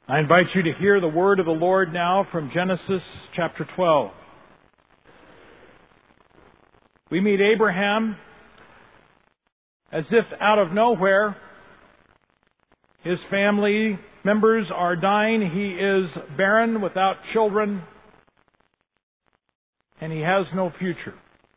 I invite you to hear the word of the Lord now from Genesis chapter 12. We meet Abraham as if out of nowhere. His family members are dying. He is barren, without children, and he has no future.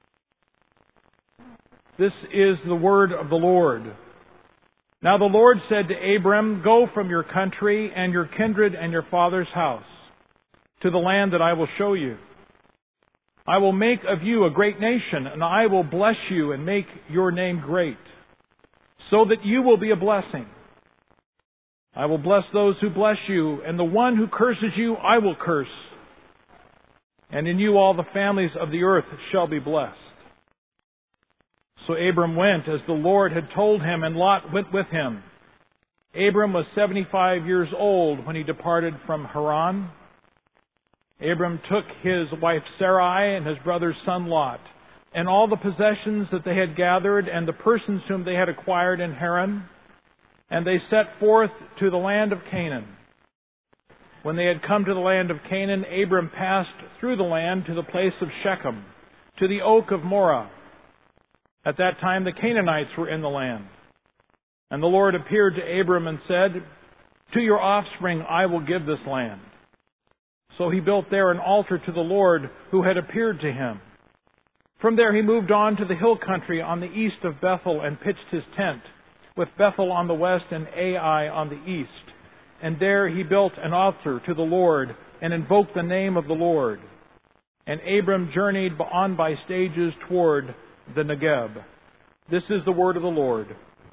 This is the word of the Lord. Now the Lord said to Abram, "Go from your country and your kindred and your father's house to the land that I will show you. I will make of you a great nation, and I will bless you and make your name great, so that you will be a blessing. I will bless those who bless you, and the one who curses you I will curse. And in you all the families of the earth shall be blessed." So Abram went as the Lord had told him, and Lot went with him. Abram was 75 years old when he departed from Haran. Abram took his wife Sarai and his brother's son Lot, and all the possessions that they had gathered, and the persons whom they had acquired in Haran, and they set forth to the land of Canaan. When they had come to the land of Canaan, Abram passed through the land to the place of Shechem, to the oak of Moreh. At that time the Canaanites were in the land. And the Lord appeared to Abram and said, "To your offspring I will give this land." So he built there an altar to the Lord who had appeared to him. From there he moved on to the hill country on the east of Bethel and pitched his tent, with Bethel on the west and Ai on the east. And there he built an altar to the Lord and invoked the name of the Lord. And Abram journeyed on by stages toward the Negeb. This is the word of the Lord.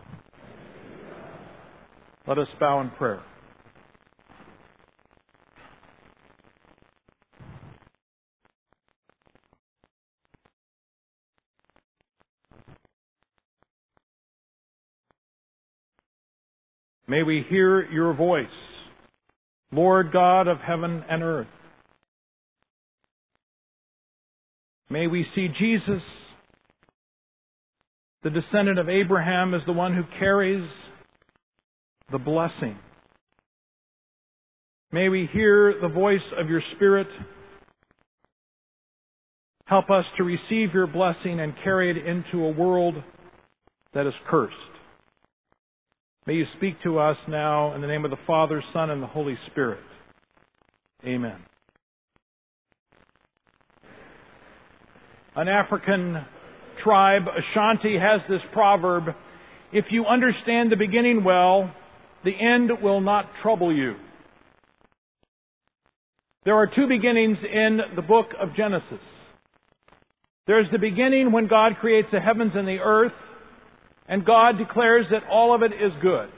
Let us bow in prayer. May we hear your voice, Lord God of heaven and earth. May we see Jesus, the descendant of Abraham, as the one who carries the blessing. May we hear the voice of your Spirit. Help us to receive your blessing and carry it into a world that is cursed. May you speak to us now in the name of the Father, Son, and the Holy Spirit. Amen. An African tribe, Ashanti, has this proverb: "If you understand the beginning well, the end will not trouble you." There are two beginnings in the book of Genesis. There's the beginning when God creates the heavens and the earth, and God declares that all of it is good.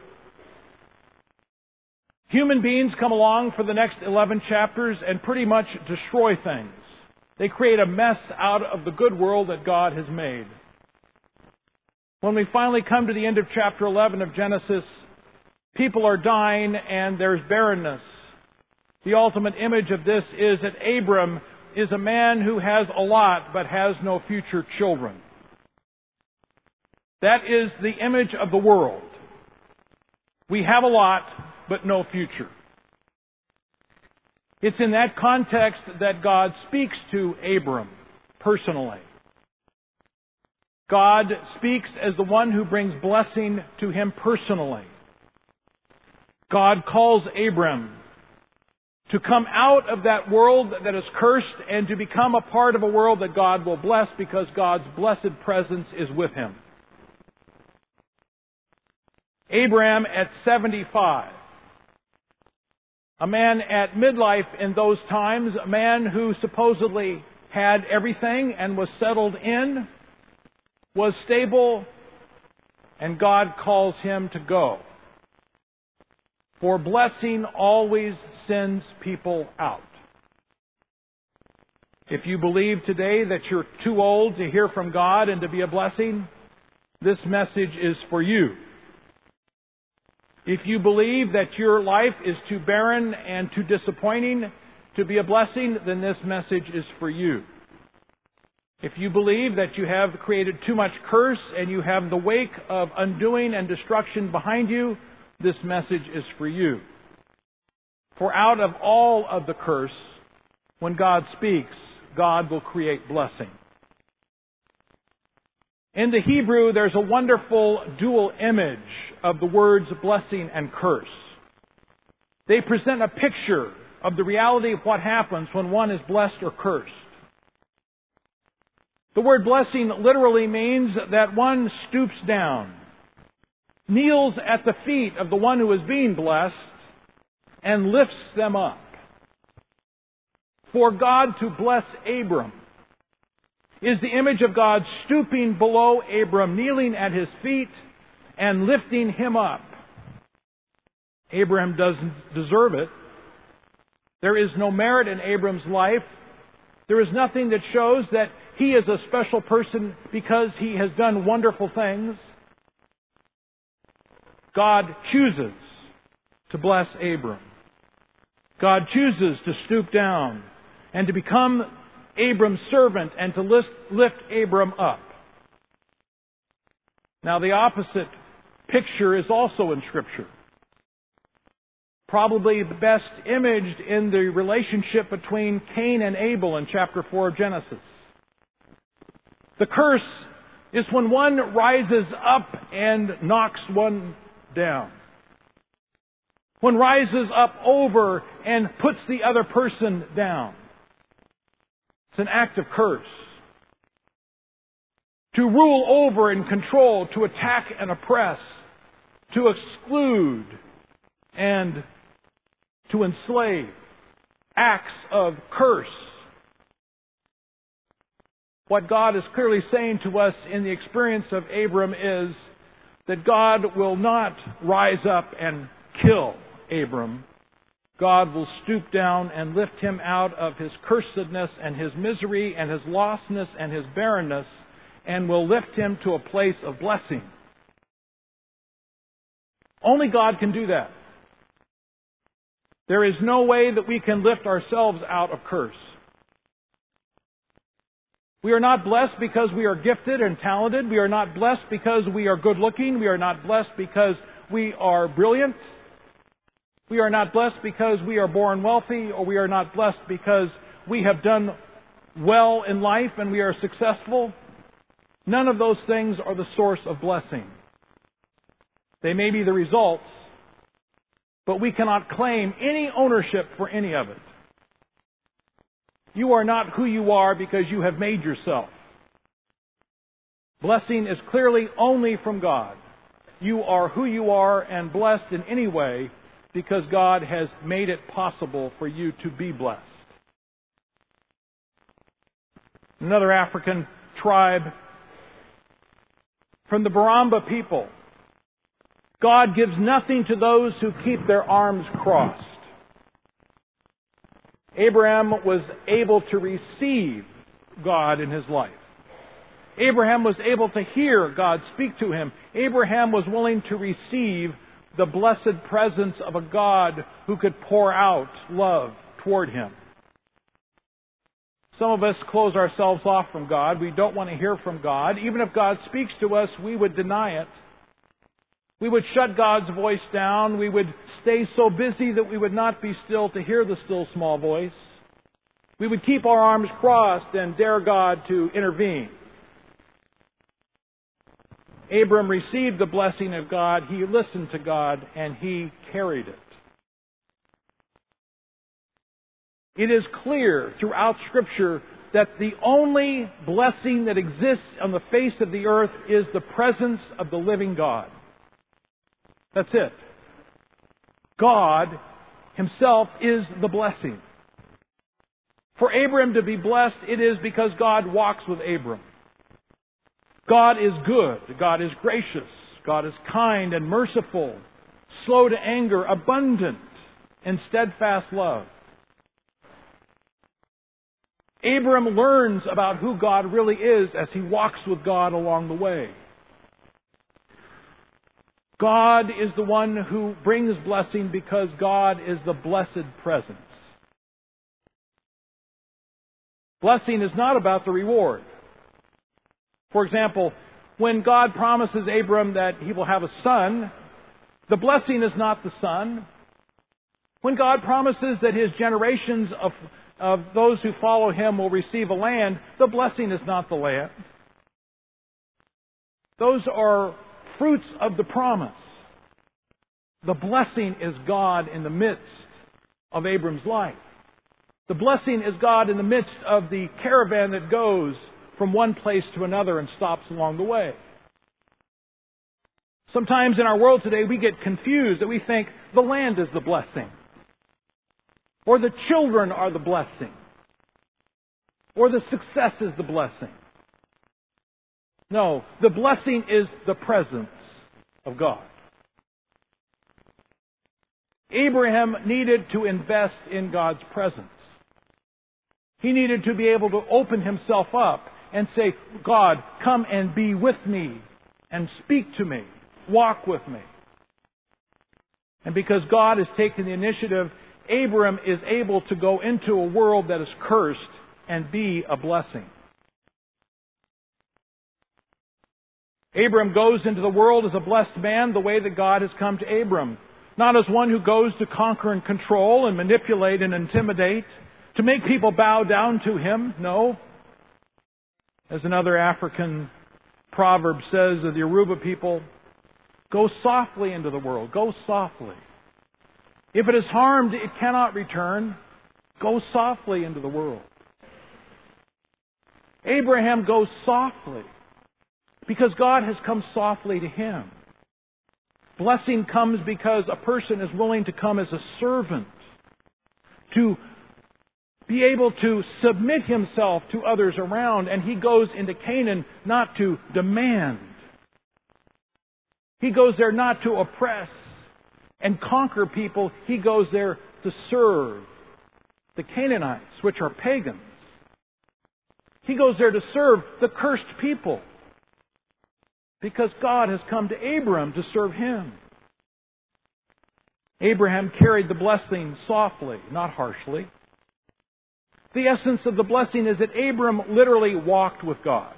Human beings come along for the next 11 chapters and pretty much destroy things. They create a mess out of the good world that God has made. When we finally come to the end of chapter 11 of Genesis, people are dying and there's barrenness. The ultimate image of this is that Abram is a man who has a lot but has no future children. That is the image of the world. We have a lot but no future. It's in that context that God speaks to Abram personally. God speaks as the one who brings blessing to him personally. God calls Abram to come out of that world that is cursed and to become a part of a world that God will bless, because God's blessed presence is with him. Abram at 75. A man at midlife in those times, a man who supposedly had everything and was settled in, was stable, and God calls him to go. For blessing always sends people out. If you believe today that you're too old to hear from God and to be a blessing, this message is for you. If you believe that your life is too barren and too disappointing to be a blessing, then this message is for you. If you believe that you have created too much curse and you have the wake of undoing and destruction behind you, this message is for you. For out of all of the curse, when God speaks, God will create blessing. In the Hebrew, there's a wonderful dual image of the words blessing and curse. They present a picture of the reality of what happens when one is blessed or cursed. The word blessing literally means that one stoops down, kneels at the feet of the one who is being blessed, and lifts them up. For God to bless Abram is the image of God stooping below Abram, kneeling at his feet, and lifting him up. Abraham doesn't deserve it. There is no merit in Abram's life. There is nothing that shows that he is a special person because he has done wonderful things. God chooses to bless Abram. God chooses to stoop down and to become Abram's servant and to lift Abram up. Now, the opposite picture is also in Scripture. Probably the best imaged in the relationship between Cain and Abel in chapter 4 of Genesis. The curse is when one rises up and knocks one down. One rises up over and puts the other person down. It's an act of curse. To rule over and control, to attack and oppress, to exclude and to enslave. Acts of curse. What God is clearly saying to us in the experience of Abram is that God will not rise up and kill Abram. God will stoop down and lift him out of his cursedness and his misery and his lostness and his barrenness, and will lift him to a place of blessing. Only God can do that. There is no way that we can lift ourselves out of curse. We are not blessed because we are gifted and talented. We are not blessed because we are good looking. We are not blessed because we are brilliant. We are not blessed because we are born wealthy, or we are not blessed because we have done well in life and we are successful. None of those things are the source of blessing. They may be the results, but we cannot claim any ownership for any of it. You are not who you are because you have made yourself. Blessing is clearly only from God. You are who you are and blessed in any way because God has made it possible for you to be blessed. Another African tribe, from the Baramba people, God gives nothing to those who keep their arms crossed. Abraham was able to receive God in his life. Abraham was able to hear God speak to him. Abraham was willing to receive the blessed presence of a God who could pour out love toward him. Some of us close ourselves off from God. We don't want to hear from God. Even if God speaks to us, we would deny it. We would shut God's voice down. We would stay so busy that we would not be still to hear the still small voice. We would keep our arms crossed and dare God to intervene. Abram received the blessing of God. He listened to God and he carried it. It is clear throughout Scripture that the only blessing that exists on the face of the earth is the presence of the living God. That's it. God Himself is the blessing. For Abram to be blessed, it is because God walks with Abram. God is good. God is gracious. God is kind and merciful, slow to anger, abundant in steadfast love. Abram learns about who God really is as he walks with God along the way. God is the one who brings blessing because God is the blessed presence. Blessing is not about the reward. For example, when God promises Abram that he will have a son, the blessing is not the son. When God promises that His generations of those who follow Him will receive a land, the blessing is not the land. Those are fruits of the promise. The blessing is God in the midst of Abram's life. The blessing is God in the midst of the caravan that goes from one place to another and stops along the way. Sometimes in our world today we get confused that we think the land is the blessing, or the children are the blessing, or the success is the blessing. No, the blessing is the presence of God. Abraham needed to invest in God's presence. He needed to be able to open himself up and say, God, come and be with me and speak to me, walk with me. And because God has taken the initiative, Abram is able to go into a world that is cursed and be a blessing. Abram goes into the world as a blessed man the way that God has come to Abram. Not as one who goes to conquer and control and manipulate and intimidate, to make people bow down to him. No. As another African proverb says of the Yoruba people, go softly into the world. Go softly. If it is harmed, it cannot return. Go softly into the world. Abraham goes softly because God has come softly to him. Blessing comes because a person is willing to come as a servant, to be able to submit himself to others around, and he goes into Canaan not to demand. He goes there not to oppress and conquer people. He goes there to serve the Canaanites, which are pagans. He goes there to serve the cursed people because God has come to Abram to serve him. Abraham carried the blessing softly, not harshly. The essence of the blessing is that Abram literally walked with God.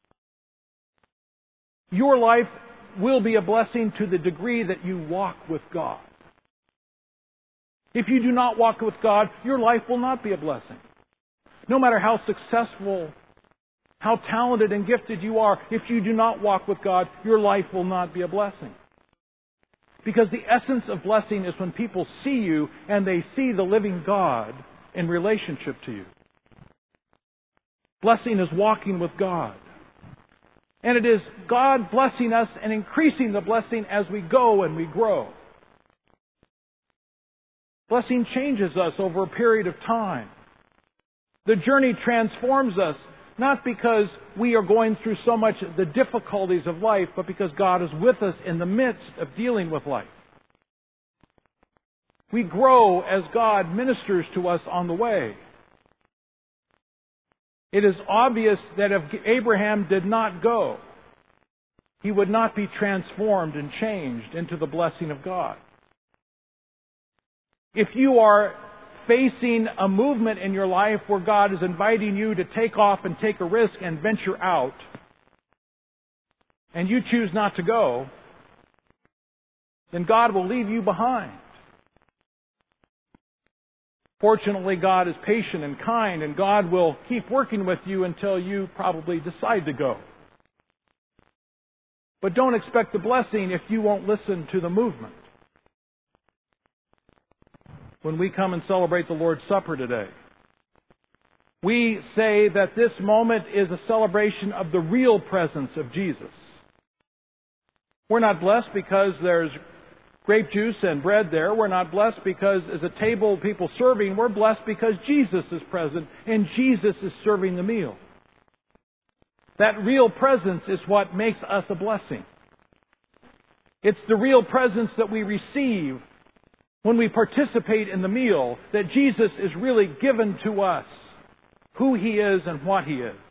Your life will be a blessing to the degree that you walk with God. If you do not walk with God, your life will not be a blessing. No matter how successful, how talented and gifted you are, if you do not walk with God, your life will not be a blessing. Because the essence of blessing is when people see you and they see the living God in relationship to you. Blessing is walking with God. And it is God blessing us and increasing the blessing as we go and we grow. Blessing changes us over a period of time. The journey transforms us, not because we are going through so much the difficulties of life, but because God is with us in the midst of dealing with life. We grow as God ministers to us on the way. It is obvious that if Abraham did not go, he would not be transformed and changed into the blessing of God. If you are facing a movement in your life where God is inviting you to take off and take a risk and venture out, and you choose not to go, then God will leave you behind. Fortunately, God is patient and kind, and God will keep working with you until you probably decide to go. But don't expect the blessing if you won't listen to the movement. When we come and celebrate the Lord's Supper today, we say that this moment is a celebration of the real presence of Jesus. We're not blessed because there's grape juice and bread there. We're not blessed because there's a table of people serving. We're blessed because Jesus is present and Jesus is serving the meal. That real presence is what makes us a blessing. It's the real presence that we receive when we participate in the meal, that Jesus is really given to us who He is and what He is.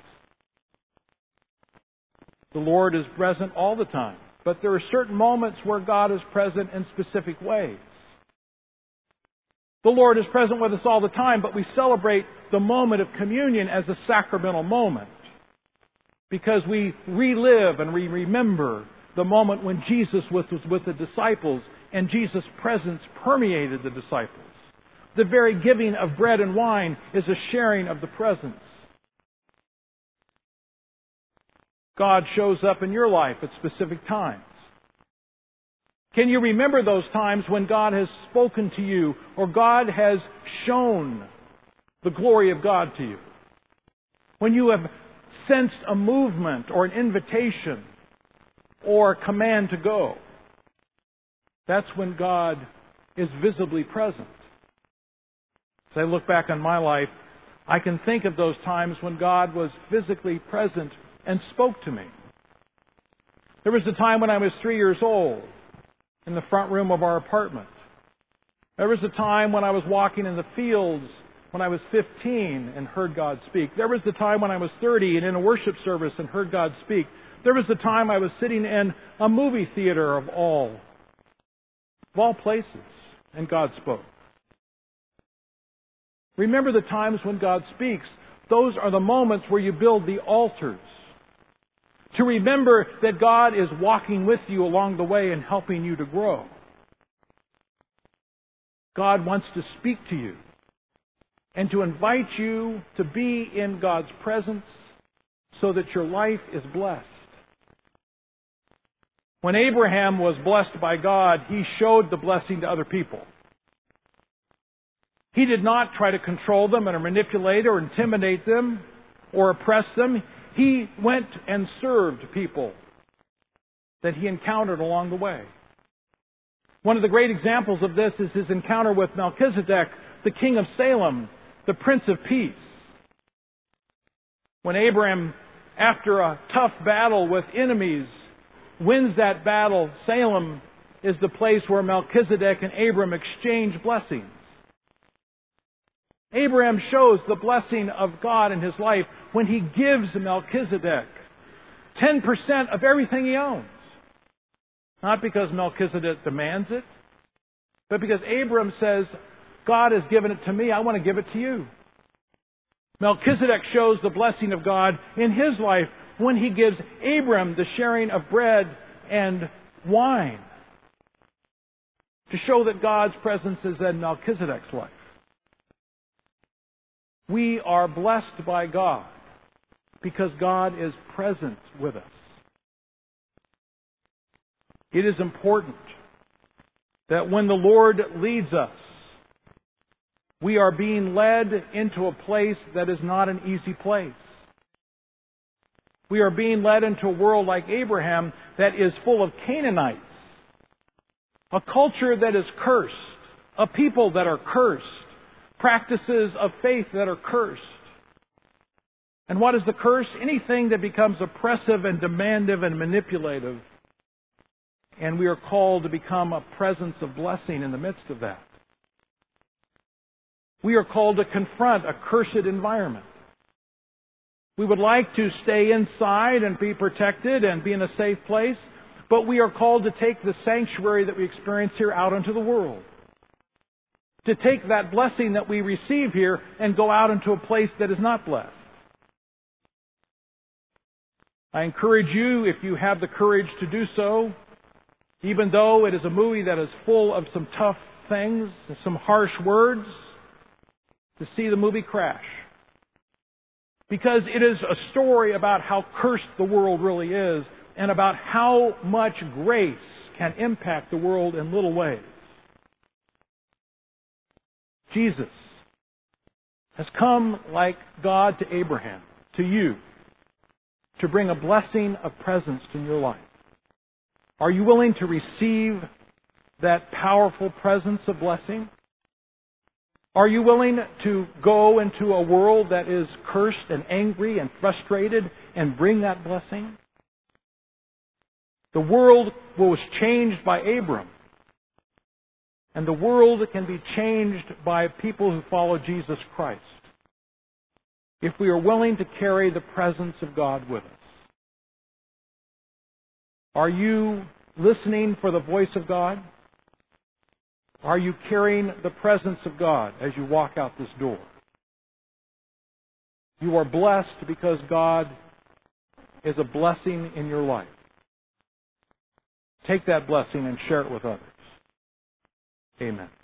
The Lord is present all the time, but there are certain moments where God is present in specific ways. The Lord is present with us all the time, but we celebrate the moment of communion as a sacramental moment because we relive and we remember the moment when Jesus was with the disciples and Jesus' presence permeated the disciples. The very giving of bread and wine is a sharing of the presence. God shows up in your life at specific times. Can you remember those times when God has spoken to you or God has shown the glory of God to you? When you have sensed a movement or an invitation or a command to go? That's when God is visibly present. As I look back on my life, I can think of those times when God was physically present and spoke to me. There was a time when I was 3 years old in the front room of our apartment. There was a time when I was walking in the fields when I was 15 and heard God speak. There was the time when I was 30 and in a worship service and heard God speak. There was the time I was sitting in a movie theater of all places, and God spoke. Remember the times when God speaks. Those are the moments where you build the altars. To remember that God is walking with you along the way and helping you to grow. God wants to speak to you and to invite you to be in God's presence so that your life is blessed. When Abraham was blessed by God, he showed the blessing to other people. He did not try to control them or manipulate or intimidate them or oppress them. He went and served people that he encountered along the way. One of the great examples of this is his encounter with Melchizedek, the king of Salem, the Prince of Peace. When Abraham, after a tough battle with enemies, wins that battle, Salem is the place where Melchizedek and Abraham exchange blessings. Abraham shows the blessing of God in his life when he gives Melchizedek 10% of everything he owns. Not because Melchizedek demands it, but because Abraham says, God has given it to me, I want to give it to you. Melchizedek shows the blessing of God in his life when he gives Abraham the sharing of bread and wine to show that God's presence is in Melchizedek's life. We are blessed by God because God is present with us. It is important that when the Lord leads us, we are being led into a place that is not an easy place. We are being led into a world like Abraham that is full of Canaanites, a culture that is cursed, a people that are cursed, practices of faith that are cursed. And what is the curse? Anything that becomes oppressive and demanding and manipulative. And we are called to become a presence of blessing in the midst of that. We are called to confront a cursed environment. We would like to stay inside and be protected and be in a safe place, but we are called to take the sanctuary that we experience here out into the world. To take that blessing that we receive here and go out into a place that is not blessed. I encourage you, if you have the courage to do so, even though it is a movie that is full of some tough things, some harsh words, to see the movie Crash. Because it is a story about how cursed the world really is and about how much grace can impact the world in little ways. Jesus has come like God to Abraham, to you, to bring a blessing of presence in your life. Are you willing to receive that powerful presence of blessing? Are you willing to go into a world that is cursed and angry and frustrated and bring that blessing? The world was changed by Abram. And the world can be changed by people who follow Jesus Christ if we are willing to carry the presence of God with us. Are you listening for the voice of God? Are you carrying the presence of God as you walk out this door? You are blessed because God is a blessing in your life. Take that blessing and share it with others. Amen.